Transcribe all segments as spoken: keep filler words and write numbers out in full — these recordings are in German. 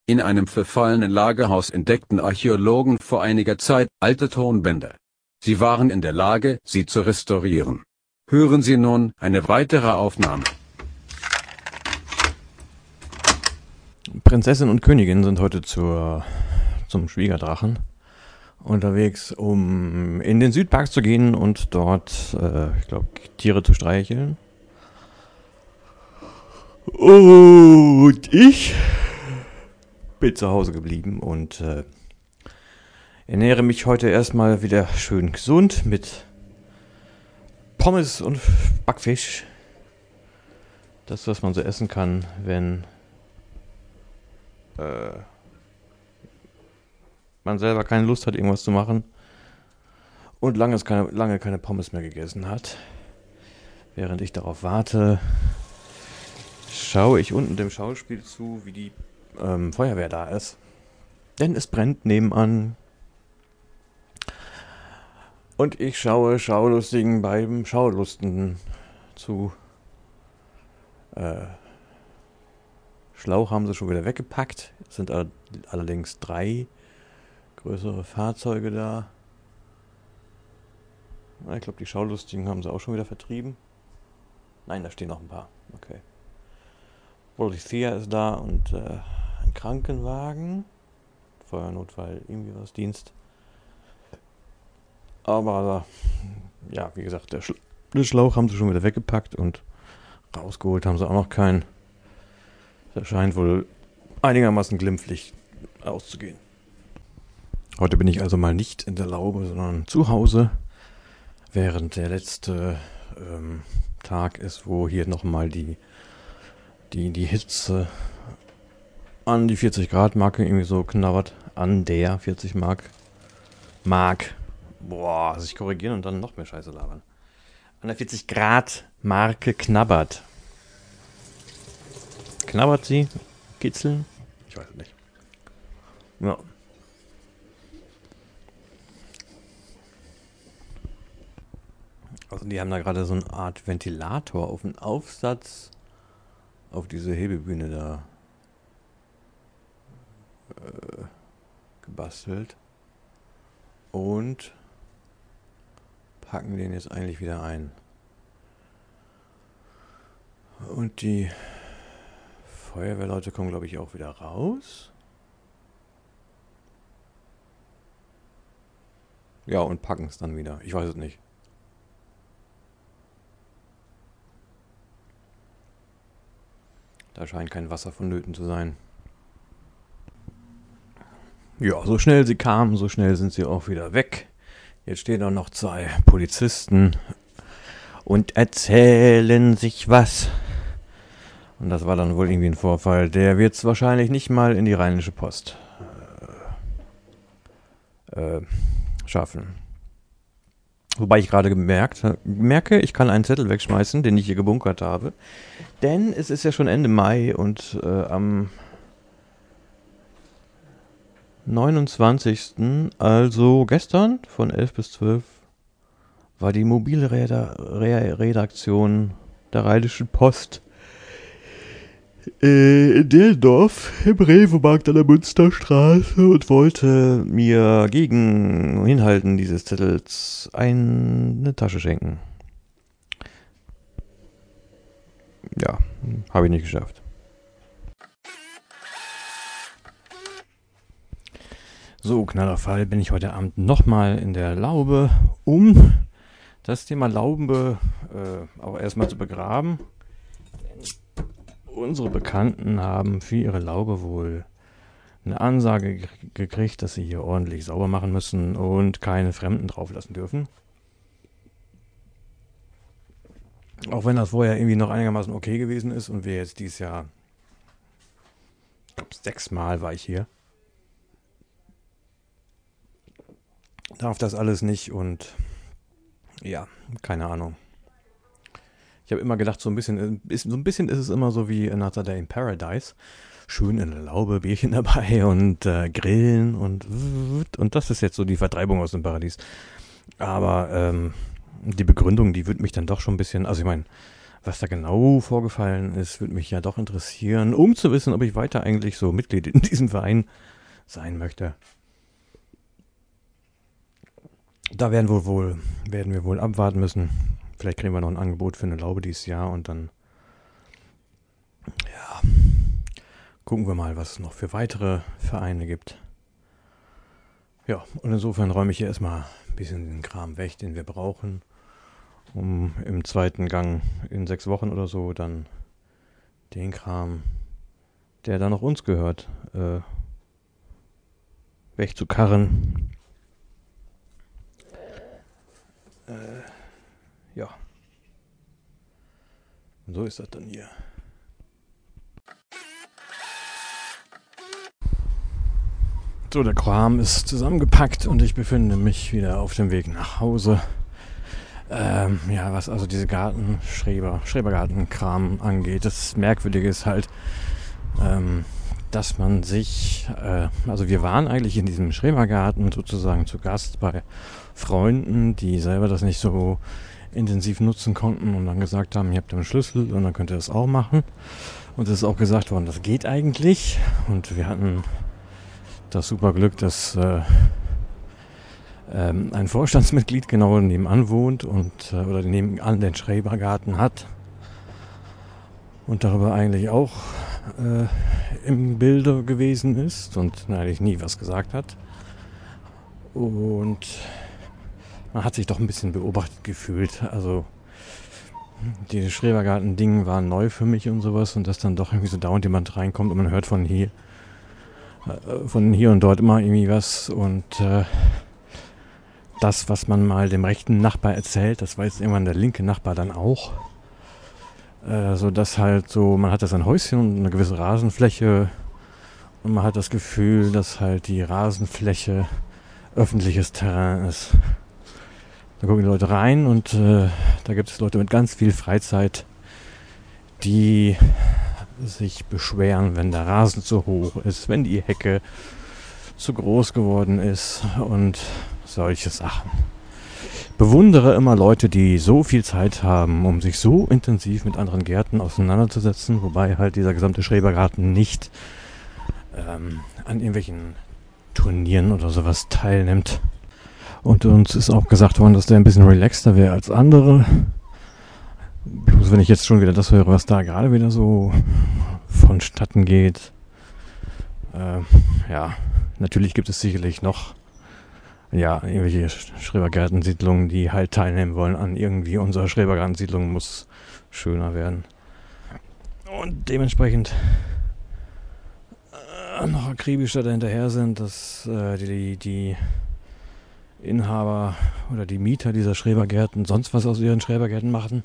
In einem verfallenen Lagerhaus entdeckten Archäologen vor einiger Zeit alte Tonbänder. Sie waren in der Lage, sie zu restaurieren. Hören Sie nun eine weitere Aufnahme. Prinzessin und Königin sind heute zur, zum Schwiegerdrachen unterwegs, um in den Südpark zu gehen und dort, äh, ich glaube, Tiere zu streicheln. Und ich bin zu Hause geblieben und äh, ernähre mich heute erstmal wieder schön gesund mit Pommes und Backfisch. Das, was man so essen kann, wenn äh, man selber keine Lust hat, irgendwas zu machen und lange keine, lange keine Pommes mehr gegessen hat. Während ich darauf warte, schaue ich unten dem Schauspiel zu, wie die ähm, Feuerwehr da ist. Denn es brennt nebenan. Und ich schaue Schaulustigen beim Schaulusten zu. Äh, Schlauch haben sie schon wieder weggepackt. Es sind all- allerdings drei größere Fahrzeuge da. Ich glaube, die Schaulustigen haben sie auch schon wieder vertrieben. Nein, da stehen noch ein paar. Okay. Polizia ist da und äh, ein Krankenwagen. Feuernotfall, irgendwie was Dienst. Aber ja, wie gesagt, der, Sch- den Schlauch haben sie schon wieder weggepackt und rausgeholt haben sie auch noch keinen. Das scheint wohl einigermaßen glimpflich auszugehen. Heute bin ich also mal nicht in der Laube, sondern zu Hause, während der letzte ähm, Tag ist, wo hier nochmal die, die, die Hitze an die vierzig Grad Marke irgendwie so knabbert. An der vierzig Mark. Mark. Boah, sich korrigieren und dann noch mehr Scheiße labern. An der vierzig Grad Marke knabbert. Knabbert sie? Kitzeln? Ich weiß es nicht. Ja. Also die haben da gerade so eine Art Ventilator auf den Aufsatz auf diese Hebebühne da äh, gebastelt. Und packen den jetzt eigentlich wieder ein. Und die Feuerwehrleute kommen, glaube ich, auch wieder raus. Ja, und packen es dann wieder. Ich weiß es nicht. Da scheint kein Wasser vonnöten zu sein. Ja, so schnell sie kamen, so schnell sind sie auch wieder weg. Jetzt stehen auch noch zwei Polizisten und erzählen sich was. Und das war dann wohl irgendwie ein Vorfall. Der wird es wahrscheinlich nicht mal in die Rheinische Post äh, äh, schaffen. Wobei ich gerade gemerkt merke, ich kann einen Zettel wegschmeißen, den ich hier gebunkert habe. Denn es ist ja schon Ende Mai und äh, am neunundzwanzigsten, also gestern von elf bis zwölf, war die mobile Reda- Re- Redaktion der Rheinischen Post äh, in Dillendorf im Rewe-Markt an der Münsterstraße und wollte mir gegen Hinhalten dieses Zettels eine Tasche schenken. Ja, habe ich nicht geschafft. So, Knallerfall, bin ich heute Abend nochmal in der Laube, um das Thema Laube äh, auch erstmal zu begraben. Unsere Bekannten haben für ihre Laube wohl eine Ansage ge- gekriegt, dass sie hier ordentlich sauber machen müssen und keine Fremden drauf lassen dürfen. Auch wenn das vorher irgendwie noch einigermaßen okay gewesen ist und wir jetzt dieses Jahr, ich glaube sechsmal war ich hier, darf das alles nicht und ja, keine Ahnung. Ich habe immer gedacht, so ein bisschen ist, so ein bisschen ist es immer so wie Another Day in Paradise. Schön in der Laube, Bierchen dabei und äh, Grillen und und das ist jetzt so die Vertreibung aus dem Paradies. Aber ähm, die Begründung, die würde mich dann doch schon ein bisschen, also ich meine, Was da genau vorgefallen ist, würde mich ja doch interessieren, um zu wissen, ob ich weiter eigentlich so Mitglied in diesem Verein sein möchte. Da werden wir wohl, werden wir wohl abwarten müssen. Vielleicht kriegen wir noch ein Angebot für eine Laube dieses Jahr und dann ja, gucken wir mal, was es noch für weitere Vereine gibt. Ja, und insofern räume ich hier erstmal ein bisschen den Kram weg, den wir brauchen, um im zweiten Gang in sechs Wochen oder so dann den Kram, der dann noch uns gehört, äh, wegzukarren. Äh, ja. Und so ist das dann hier. So, der Kram ist zusammengepackt und ich befinde mich wieder auf dem Weg nach Hause. Ähm, ja, was also diese Garten, Schreber, Schrebergarten-Kram angeht, das Merkwürdige ist halt, ähm, dass man sich, äh, also wir waren eigentlich in diesem Schrebergarten sozusagen zu Gast bei Freunden, die selber das nicht so intensiv nutzen konnten und dann gesagt haben, ihr habt einen Schlüssel und dann könnt ihr das auch machen. Und es ist auch gesagt worden, das geht eigentlich. Und wir hatten das super Glück, dass äh, ähm, ein Vorstandsmitglied genau nebenan wohnt und äh, oder nebenan den Schrebergarten hat und darüber eigentlich auch äh, im Bilde gewesen ist und eigentlich nie was gesagt hat. Und man hat sich doch ein bisschen beobachtet gefühlt. Also dieses Schrebergarten-Ding war neu für mich und sowas und dass dann doch irgendwie so dauernd jemand reinkommt und man hört von hier äh, von hier und dort immer irgendwie was und äh, das, was man mal dem rechten Nachbar erzählt, das weiß irgendwann der linke Nachbar dann auch. Äh, so dass halt so, man hat da sein Häuschen und eine gewisse Rasenfläche und man hat das Gefühl, dass halt die Rasenfläche öffentliches Terrain ist. Da gucken die Leute rein und äh, da gibt es Leute mit ganz viel Freizeit, die sich beschweren, wenn der Rasen zu hoch ist, wenn die Hecke zu groß geworden ist und solche Sachen. Bewundere immer Leute, die so viel Zeit haben, um sich so intensiv mit anderen Gärten auseinanderzusetzen, wobei halt dieser gesamte Schrebergarten nicht ähm, an irgendwelchen Turnieren oder sowas teilnimmt. Und uns ist auch gesagt worden, dass der ein bisschen relaxter wäre als andere. Bloß wenn ich jetzt schon wieder das höre, was da gerade wieder so vonstatten geht. Äh, ja, natürlich gibt es sicherlich noch ja, irgendwelche Schrebergartensiedlungen, die halt teilnehmen wollen an irgendwie unsere Schrebergartensiedlung muss schöner werden. Und dementsprechend äh, noch akribischer dahinterher sind, dass äh, die, die Inhaber oder die Mieter dieser Schrebergärten sonst was aus ihren Schrebergärten machen.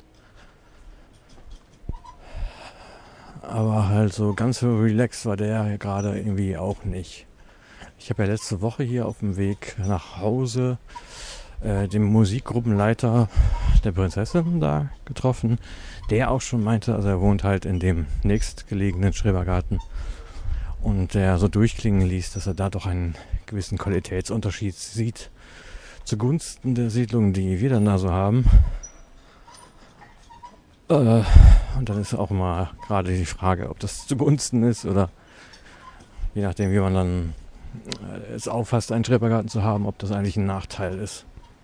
Aber halt so ganz so relaxed war der gerade irgendwie auch nicht. Ich habe ja letzte Woche hier auf dem Weg nach Hause äh, den Musikgruppenleiter der Prinzessin da getroffen, der auch schon meinte, also er wohnt halt in dem nächstgelegenen Schrebergarten und der so durchklingen ließ, dass er da doch einen gewissen Qualitätsunterschied sieht zugunsten der Siedlungen, die wir dann da so haben. Äh, und dann ist auch mal gerade die Frage, ob das zugunsten ist oder je nachdem, wie man dann es auffasst, einen Schrebergarten zu haben, ob das eigentlich ein Nachteil ist.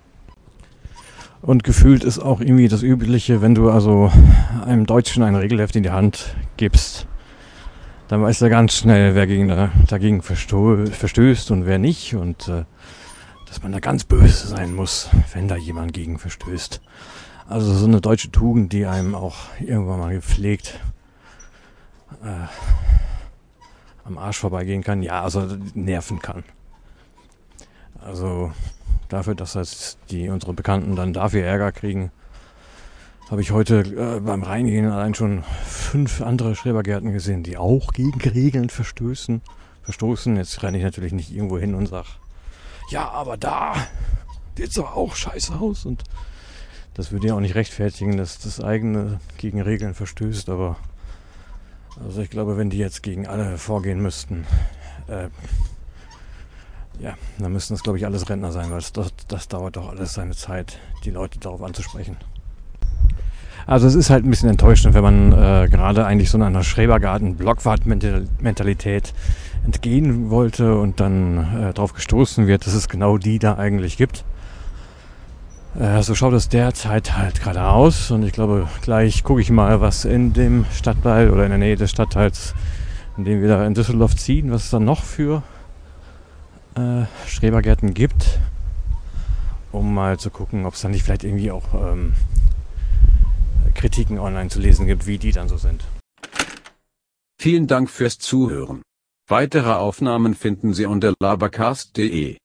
Und gefühlt ist auch irgendwie das Übliche, wenn du also einem Deutschen ein Regelheft in die Hand gibst, dann weiß er ganz schnell, wer gegen, dagegen versto- verstößt und wer nicht und äh, dass man da ganz böse sein muss, wenn da jemand gegen verstößt. Also so eine deutsche Tugend, die einem auch irgendwann mal gepflegt äh, am Arsch vorbeigehen kann, ja, also nerven kann. Also dafür, dass jetzt die unsere Bekannten dann dafür Ärger kriegen, habe ich heute äh, beim Reingehen allein schon fünf andere Schrebergärten gesehen, die auch gegen Regeln verstößen. Verstoßen. Jetzt renne ich natürlich nicht irgendwo hin und sage, ja, aber da sieht's doch auch scheiße aus. Und das würde ja auch nicht rechtfertigen, dass das eigene gegen Regeln verstößt, aber also ich glaube, wenn die jetzt gegen alle vorgehen müssten, äh, ja, dann müssten das, glaube ich, alles Rentner sein, weil das, das, das dauert doch alles seine Zeit, die Leute darauf anzusprechen. Also es ist halt ein bisschen enttäuschend, wenn man äh, gerade eigentlich so einer Schrebergarten-Blockwart-Mentalität entgehen wollte und dann äh, darauf gestoßen wird, dass es genau die da eigentlich gibt. Äh, so schaut es derzeit halt gerade aus und ich glaube, gleich gucke ich mal, was in dem Stadtteil oder in der Nähe des Stadtteils, in dem wir da in Düsseldorf ziehen, was es dann noch für äh, Schrebergärten gibt, um mal zu gucken, ob es dann nicht vielleicht irgendwie auch ähm, Kritiken online zu lesen gibt, wie die dann so sind. Vielen Dank fürs Zuhören. Weitere Aufnahmen finden Sie unter labercast punkt de.